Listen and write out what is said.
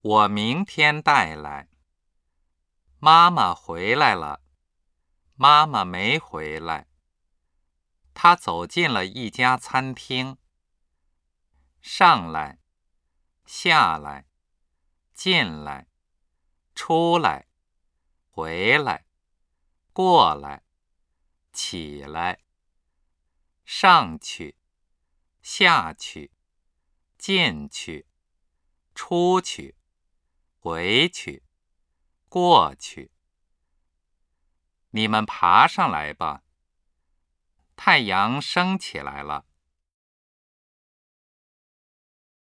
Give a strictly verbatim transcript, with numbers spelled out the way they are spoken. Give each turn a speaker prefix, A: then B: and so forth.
A: 我明天带来。妈妈回来了。妈妈没回来。她走进了一家餐厅。上来，下来，进来，出来，回来，过来，起来，上去，下去，进去，出去，回去，过去。你们爬上来吧，太阳升起来了。